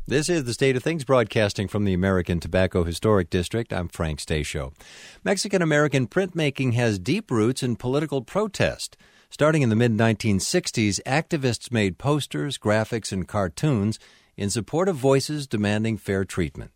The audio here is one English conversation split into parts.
This is the State of Things broadcasting from the American Tobacco Historic District. I'm Frank Stasio. Mexican-American printmaking has deep roots in political protest. Starting in the mid-1960s, activists made posters, graphics, and cartoons in support of voices demanding fair treatment.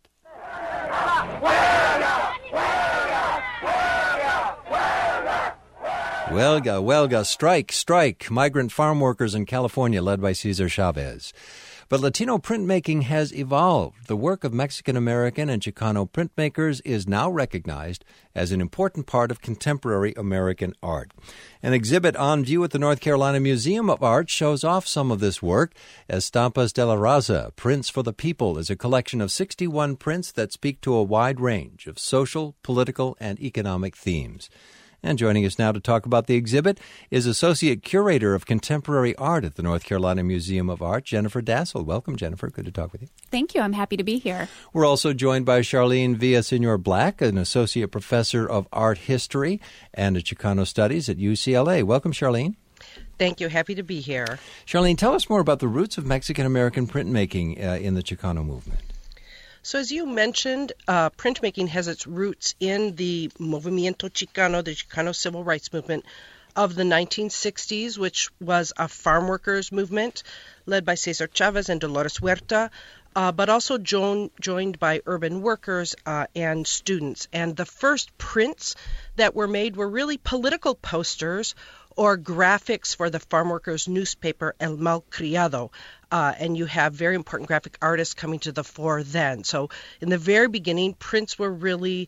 Huelga, huelga, strike, strike, migrant farm workers in California led by Cesar Chavez. But Latino printmaking has evolved. The work of Mexican-American and Chicano printmakers is now recognized as an important part of contemporary American art. An exhibit on view at the North Carolina Museum of Art shows off some of this work. Estampas de la Raza, Prints for the People, is a collection of 61 prints that speak to a wide range of social, political, and economic themes. And joining us now to talk about the exhibit is Associate Curator of Contemporary Art at the North Carolina Museum of Art, Jennifer Dassel. Welcome, Jennifer. Good to talk with you. Thank you. I'm happy to be here. We're also joined by Charlene Villaseñor-Black, an Associate Professor of Art History and Chicano Studies at UCLA. Welcome, Charlene. Thank you. Happy to be here. Charlene, tell us more about the roots of Mexican-American printmaking in the Chicano movement. So as you mentioned, printmaking has its roots in the Movimiento Chicano, the Chicano civil rights movement of the 1960s, which was a farm workers movement led by Cesar Chavez and Dolores Huerta, but also joined by urban workers and students. And the first prints that were made were really political posters or graphics for the farm workers' newspaper El Malcriado. And you have very important graphic artists coming to the fore then. So in the very beginning, prints were really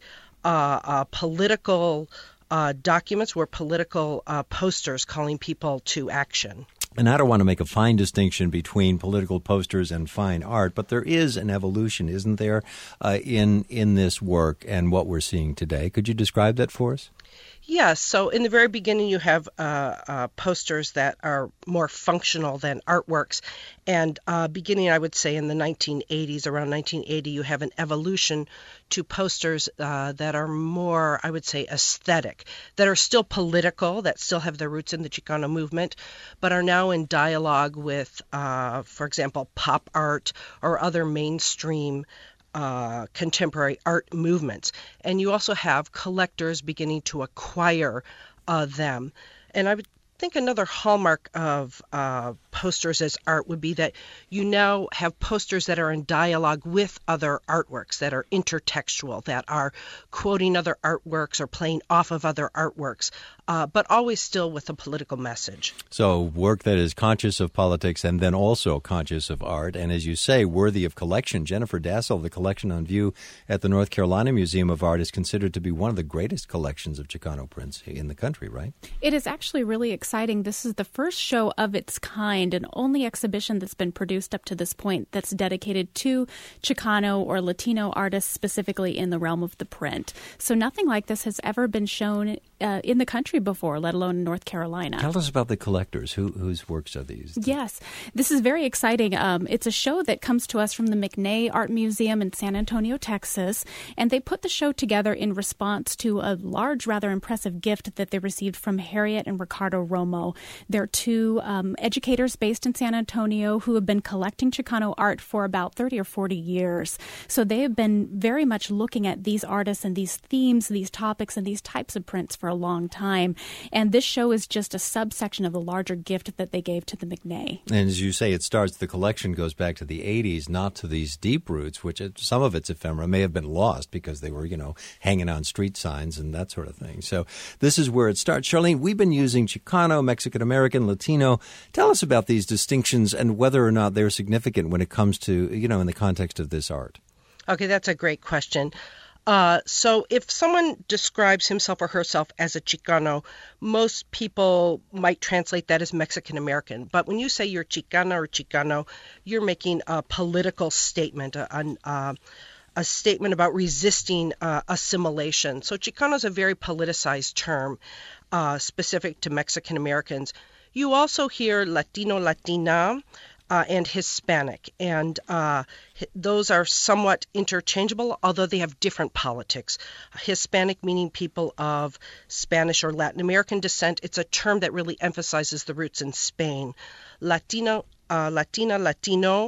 political documents, were political posters calling people to action. And I don't want to make a fine distinction between political posters and fine art, but there is an evolution, isn't there, in this work and what we're seeing today. Could you describe that for us? Yes. So in the very beginning, you have posters that are more functional than artworks. And beginning, I would say, in the 1980s, around 1980, you have an evolution to posters that are more, I would say, aesthetic, that are still political, that still have their roots in the Chicano movement, but are now in dialogue with, for example, pop art or other mainstream contemporary art movements. And you also have collectors beginning to acquire them. And I would think another hallmark of posters as art would be that you now have posters that are in dialogue with other artworks, that are intertextual, that are quoting other artworks or playing off of other artworks, but always still with a political message. So work that is conscious of politics and then also conscious of art, and as you say, worthy of collection. Jennifer Dassel, the collection on view at the North Carolina Museum of Art, is considered to be one of the greatest collections of Chicano prints in the country, right? It is actually really exciting. This is the first show of its kind and only exhibition that's been produced up to this point that's dedicated to Chicano or Latino artists specifically in the realm of the print. So nothing like this has ever been shown in the country before, let alone in North Carolina. Tell us about the collectors. Whose works are these? Yes, this is very exciting. It's a show that comes to us from the McNay Art Museum in San Antonio, Texas, and they put the show together in response to a large, rather impressive gift that they received from Harriet and Ricardo Romo. They're two educators based in San Antonio who have been collecting Chicano art for about 30 or 40 years. So they have been very much looking at these artists and these themes, these topics, and these types of prints for a long time. And this show is just a subsection of the larger gift that they gave to the McNay. And as you say, the collection goes back to the 80s, not to these deep roots, which some of its ephemera may have been lost because they were, hanging on street signs and that sort of thing. So this is where it starts. Charlene, we've been using Chicano, Mexican-American, Latino. Tell us about these distinctions and whether or not they're significant when it comes to, in the context of this art. Okay, that's a great question. So if someone describes himself or herself as a Chicano, most people might translate that as Mexican-American. But when you say you're Chicana or Chicano, you're making a political statement, a statement about resisting assimilation. So Chicano is a very politicized term specific to Mexican-Americans. You also hear Latino, Latina, and Hispanic, and those are somewhat interchangeable, although they have different politics. Hispanic meaning people of Spanish or Latin American descent. It's a term that really emphasizes the roots in Spain. Latino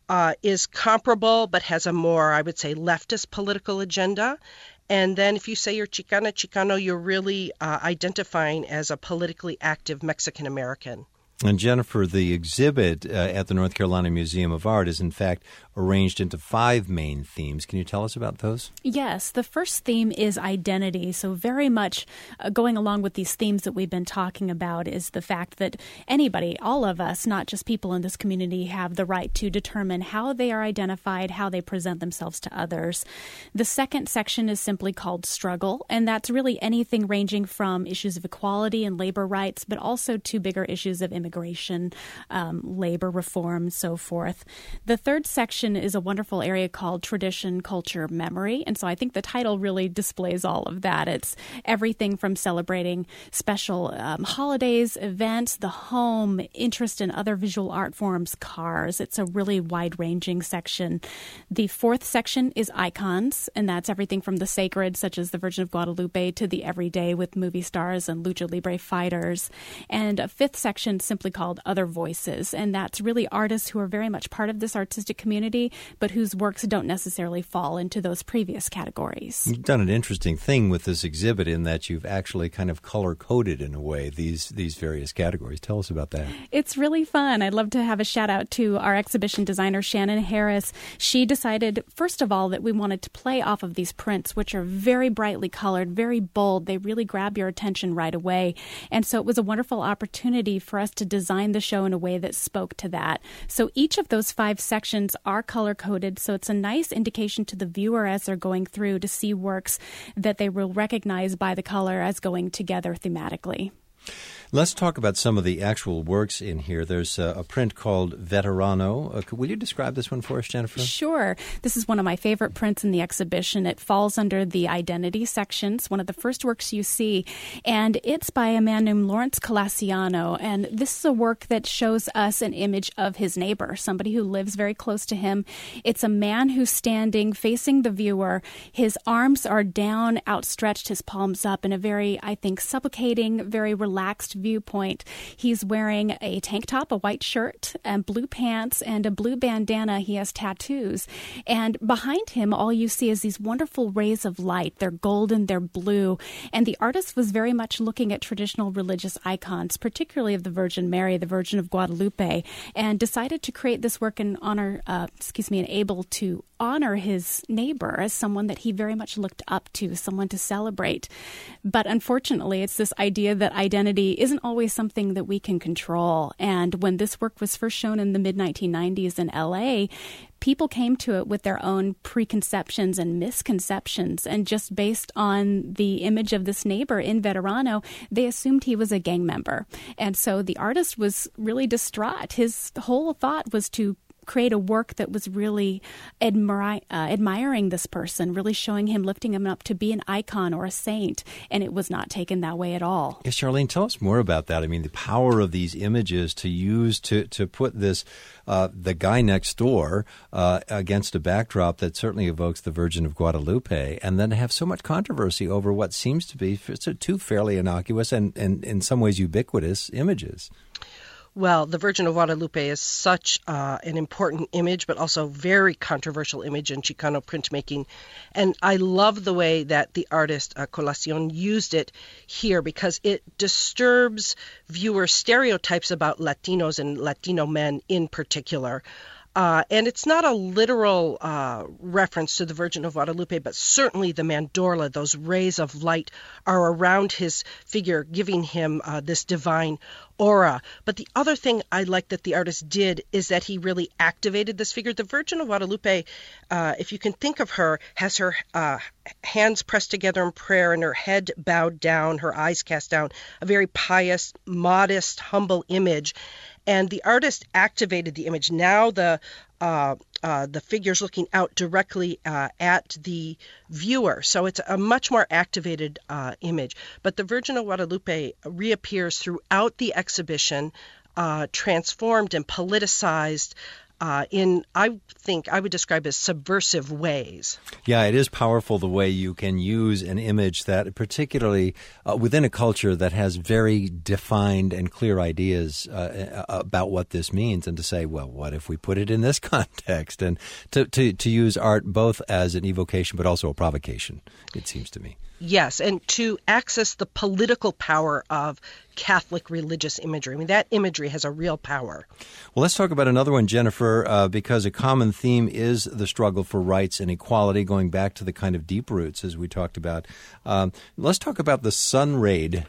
is comparable but has a more, I would say, leftist political agenda. And then if you say you're Chicano, you're really identifying as a politically active Mexican American. And Jennifer, the exhibit at the North Carolina Museum of Art is in fact arranged into 5 main themes. Can you tell us about those? Yes. The first theme is identity. So very much going along with these themes that we've been talking about is the fact that anybody, all of us, not just people in this community, have the right to determine how they are identified, how they present themselves to others. The second section is simply called Struggle, and that's really anything ranging from issues of equality and labor rights, but also to bigger issues of immigration, labor reform, so forth. The third section is a wonderful area called Tradition, Culture, Memory. And so I think the title really displays all of that. It's everything from celebrating special holidays, events, the home, interest in other visual art forms, cars. It's a really wide-ranging section. The fourth section is icons, and that's everything from the sacred, such as the Virgin of Guadalupe, to the everyday with movie stars and lucha libre fighters. And a fifth section simply called Other Voices, and that's really artists who are very much part of this artistic community, but whose works don't necessarily fall into those previous categories. You've done an interesting thing with this exhibit in that you've actually kind of color-coded, in a way, these various categories. Tell us about that. It's really fun. I'd love to have a shout-out to our exhibition designer, Shannon Harris. She decided, first of all, that we wanted to play off of these prints, which are very brightly colored, very bold. They really grab your attention right away. And so it was a wonderful opportunity for us to design the show in a way that spoke to that. So each of those 5 sections are color-coded, so it's a nice indication to the viewer as they're going through to see works that they will recognize by the color as going together thematically. Let's talk about some of the actual works in here. There's a print called Veterano. Will you describe this one for us, Jennifer? Sure. This is one of my favorite prints in the exhibition. It falls under the identity sections, one of the first works you see, and it's by a man named Lawrence Colaciano. And this is a work that shows us an image of his neighbor, somebody who lives very close to him. It's a man who's standing facing the viewer. His arms are down, outstretched, his palms up in a very, I think, supplicating, very relaxed viewpoint. He's wearing a tank top, a white shirt, and blue pants, and a blue bandana. He has tattoos. And behind him, all you see is these wonderful rays of light. They're golden, they're blue. And the artist was very much looking at traditional religious icons, particularly of the Virgin Mary, the Virgin of Guadalupe, and decided to create this work in honor, and able to honor his neighbor as someone that he very much looked up to, someone to celebrate. But unfortunately, it's this idea that identity isn't always something that we can control. And when this work was first shown in the mid-1990s in LA, people came to it with their own preconceptions and misconceptions. And just based on the image of this neighbor in Veterano, they assumed he was a gang member. And so the artist was really distraught. His whole thought was to create a work that was really admiring this person, really showing him, lifting him up to be an icon or a saint, and it was not taken that way at all. Yes, Charlene, tell us more about that. I mean, the power of these images to use to put this, the guy next door against a backdrop that certainly evokes the Virgin of Guadalupe, and then have so much controversy over what seems to be 2 fairly innocuous and in some ways ubiquitous images. Well, the Virgin of Guadalupe is such an important image, but also very controversial image in Chicano printmaking. And I love the way that the artist Colacion used it here, because it disturbs viewer stereotypes about Latinos and Latino men in particular. And it's not a literal reference to the Virgin of Guadalupe, but certainly the mandorla, those rays of light, are around his figure, giving him this divine aura. But the other thing I like that the artist did is that he really activated this figure. The Virgin of Guadalupe, if you can think of her, has her hands pressed together in prayer and her head bowed down, her eyes cast down, a very pious, modest, humble image. And the artist activated the image. Now the figure's looking out directly at the viewer. So it's a much more activated image. But the Virgin of Guadalupe reappears throughout the exhibition, transformed and politicized, in, I think I would describe as subversive ways. Yeah, it is powerful the way you can use an image that, particularly within a culture that has very defined and clear ideas about what this means, and to say, well, what if we put it in this context? And to use art both as an evocation but also a provocation, it seems to me. Yes, and to access the political power of Catholic religious imagery. I mean, that imagery has a real power. Well, let's talk about another one, Jennifer, because a common theme is the struggle for rights and equality, going back to the kind of deep roots, as we talked about. Let's talk about the Sun Raid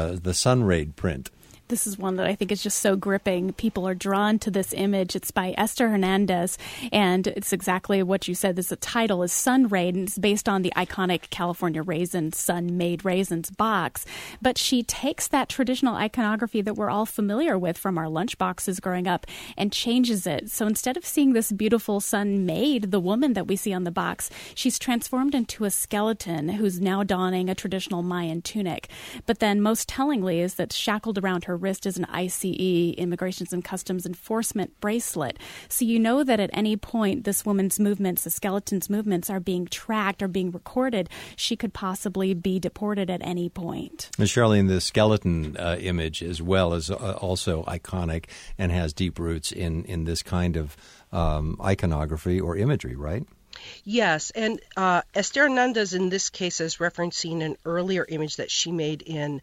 print. This is one that I think is just so gripping. People are drawn to this image. It's by Esther Hernandez, and it's exactly what you said. The title is Sun Raid, and it's based on the iconic California Raisins, Sun-Made Raisins box. But she takes that traditional iconography that we're all familiar with from our lunch boxes growing up and changes it. So instead of seeing this beautiful sun-made, the woman that we see on the box, she's transformed into a skeleton who's now donning a traditional Mayan tunic. But then most tellingly is that shackled around her wrist is an ICE, Immigrations and Customs Enforcement bracelet. So you know that at any point this woman's movements, the skeleton's movements, are being tracked or being recorded. She could possibly be deported at any point. And Charlene, the skeleton image as well is also iconic and has deep roots in this kind of iconography or imagery, right? Yes, and Esther Hernandez in this case is referencing an earlier image that she made in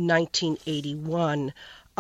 1981,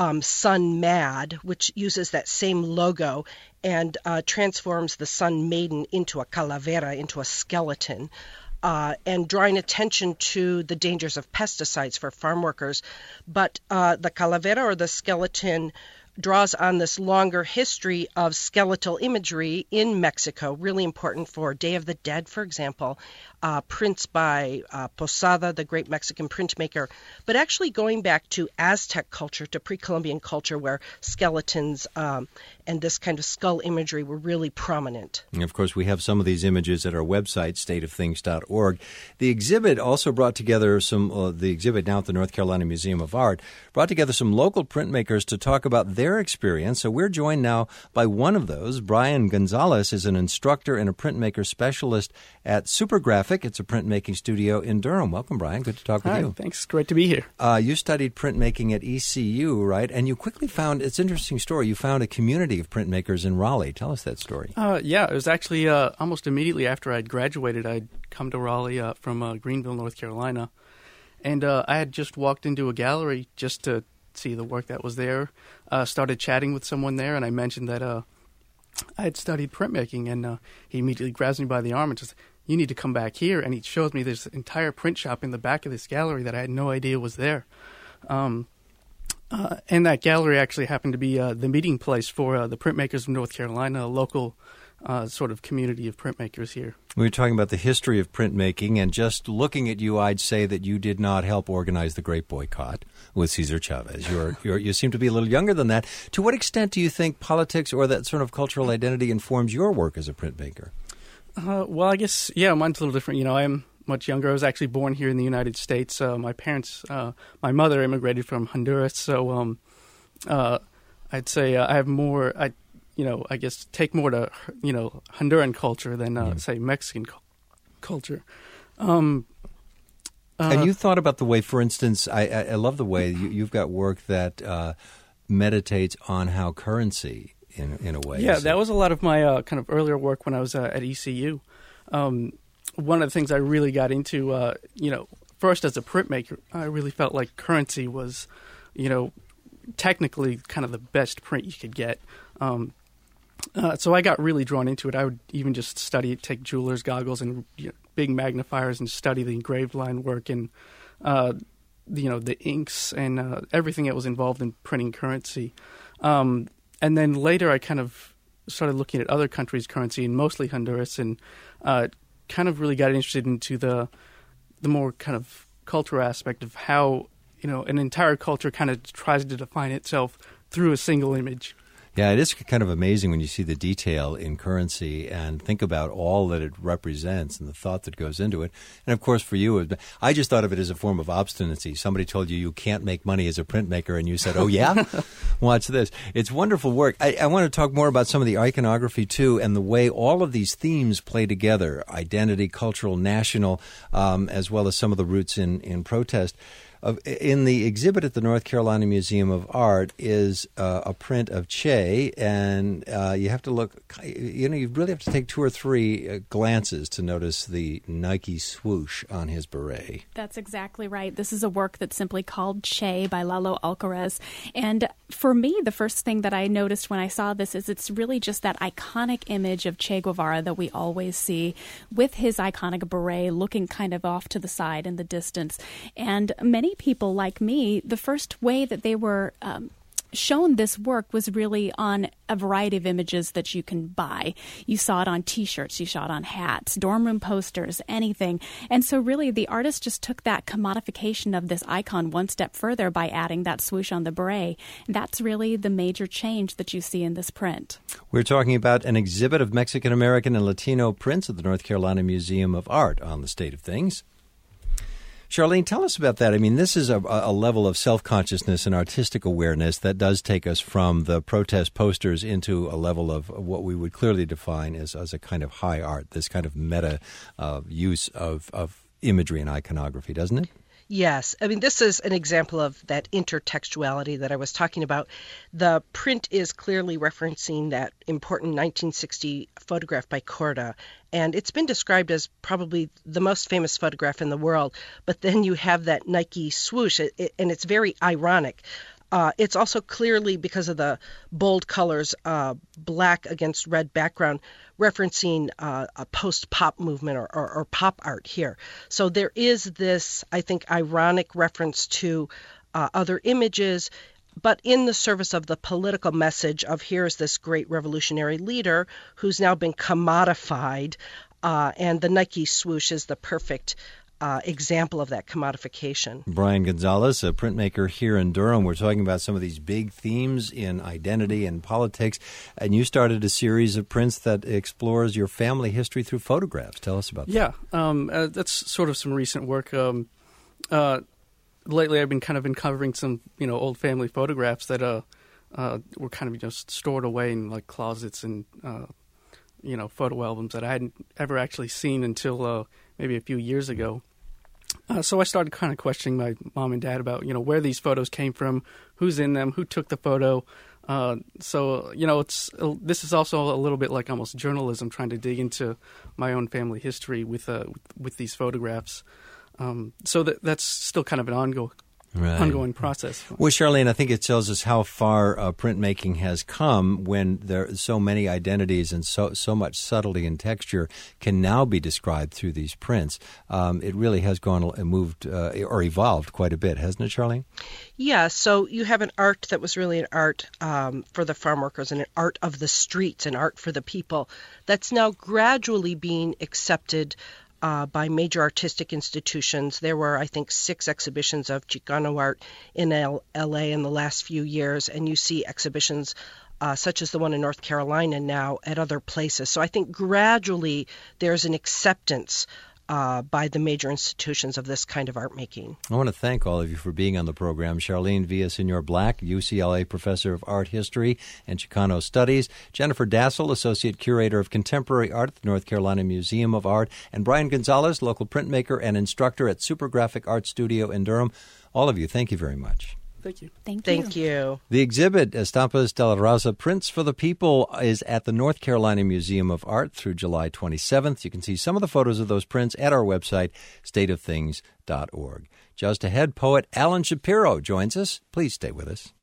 Sun Mad, which uses that same logo and transforms the Sun Maiden into a calavera, into a skeleton, and drawing attention to the dangers of pesticides for farm workers. But the calavera, or the skeleton, draws on this longer history of skeletal imagery in Mexico, really important for Day of the Dead, for example, prints by Posada, the great Mexican printmaker, but actually going back to Aztec culture, to pre-Columbian culture, where skeletons and this kind of skull imagery were really prominent. And of course, we have some of these images at our website, stateofthings.org. The exhibit also brought together the exhibit now at the North Carolina Museum of Art, brought together some local printmakers to talk about their experience. So we're joined now by one of those. Brian Gonzalez is an instructor and a printmaker specialist at Supergraphic. It's a printmaking studio in Durham. Welcome, Brian. Good to talk with you. Hi, thanks. Great to be here. You studied printmaking at ECU, right? And you quickly found, it's an interesting story, you found a community of printmakers in Raleigh. Tell us that story. Yeah, it was actually almost immediately after I'd graduated. I'd come to Raleigh from Greenville, North Carolina. And I had just walked into a gallery just to see the work that was there. Started chatting with someone there, and I mentioned that I had studied printmaking, and he immediately grabs me by the arm and says, "You need to come back here." And he shows me this entire print shop in the back of this gallery that I had no idea was there. And that gallery actually happened to be the meeting place for the printmakers of North Carolina, a local sort of community of printmakers here. We were talking about the history of printmaking, and just looking at you, I'd say that you did not help organize the Great Boycott with Cesar Chavez. You seem to be a little younger than that. To what extent do you think politics or that sort of cultural identity informs your work as a printmaker? Well, I guess, yeah, mine's a little different. You know, I am much younger. I was actually born here in the United States. My parents, my mother immigrated from Honduras, so I'd say I have more, I guess take more to, Honduran culture than, say, Mexican culture. And you thought about the way, for instance, I love the way you've got work that meditates on how currency, in a way. Yeah, that was a lot of my kind of earlier work when I was at ECU. One of the things I really got into, first as a printmaker, I really felt like currency was, technically kind of the best print you could get. So I got really drawn into it. I would even just take jeweler's goggles and big magnifiers and study the engraved line work and, the inks and everything that was involved in printing currency. And then later I kind of started looking at other countries' currency, and mostly Honduras, and kind of really got interested into the more kind of cultural aspect of how, an entire culture kind of tries to define itself through a single image. Yeah, it is kind of amazing when you see the detail in currency and think about all that it represents and the thought that goes into it. And, of course, for you, I just thought of it as a form of obstinacy. Somebody told you can't make money as a printmaker, and you said, oh, yeah? Watch this. It's wonderful work. I want to talk more about some of the iconography, too, and the way all of these themes play together, identity, cultural, national, as well as some of the roots in protest. In the exhibit at the North Carolina Museum of Art is a print of Che, and you have to look, you really have to take 2 or 3 glances to notice the Nike swoosh on his beret. That's exactly right. This is a work that's simply called Che by Lalo Alcaraz. And for me, the first thing that I noticed when I saw this is it's really just that iconic image of Che Guevara that we always see with his iconic beret looking kind of off to the side in the distance. And many people like me, the first way that they were shown this work was really on a variety of images that you can buy. You saw it on T-shirts, you saw it on hats, dorm room posters, anything. And so really the artist just took that commodification of this icon one step further by adding that swoosh on the beret. And that's really the major change that you see in this print. We're talking about an exhibit of Mexican-American and Latino prints at the North Carolina Museum of Art on the State of Things. Charlene, tell us about that. I mean, this is a level of self-consciousness and artistic awareness that does take us from the protest posters into a level of what we would clearly define as a kind of high art, this kind of meta use of imagery and iconography, doesn't it? Yes. I mean, this is an example of that intertextuality that I was talking about. The print is clearly referencing that important 1960 photograph by Korda, and it's been described as probably the most famous photograph in the world. But then you have that Nike swoosh, and it's very ironic. It's also clearly, because of the bold colors, black against red background, referencing a post-pop movement or pop art here. So there is this, I think, ironic reference to other images, but in the service of the political message of here's this great revolutionary leader who's now been commodified, and the Nike swoosh is the perfect example of that commodification. Brian Gonzalez, a printmaker here in Durham. We're talking about some of these big themes in identity and politics, and you started a series of prints that explores your family history through photographs. Tell us about that. Yeah, that's sort of some recent work. Lately, I've been kind of uncovering some, old family photographs that were kind of just stored away in like closets and photo albums that I hadn't ever actually seen until maybe a few years ago. So I started kind of questioning my mom and dad about, where these photos came from, who's in them, who took the photo. So this is also a little bit like almost journalism, trying to dig into my own family history with these photographs. So that's still kind of an ongoing process. Well, Charlene, I think it tells us how far printmaking has come when there are so many identities and so much subtlety and texture can now be described through these prints. It really has moved or evolved quite a bit, hasn't it, Charlene? Yeah, so you have an art that was really an art for the farm workers and an art of the streets, an art for the people that's now gradually being accepted by major artistic institutions. There were, I think, 6 exhibitions of Chicano art in L.A. in the last few years, and you see exhibitions such as the one in North Carolina now at other places. So I think gradually there's an acceptance by the major institutions of this kind of art making. I want to thank all of you for being on the program. Charlene Villaseñor-Black, UCLA Professor of Art History and Chicano Studies, Jennifer Dassel, Associate Curator of Contemporary Art at the North Carolina Museum of Art, and Brian Gonzalez, local printmaker and instructor at Supergraphic Art Studio in Durham. All of you, thank you very much. Thank you. Thank you. The exhibit, Estampas de la Raza, Prints for the People, is at the North Carolina Museum of Art through July 27th. You can see some of the photos of those prints at our website, stateofthings.org. Just ahead, poet Alan Shapiro joins us. Please stay with us.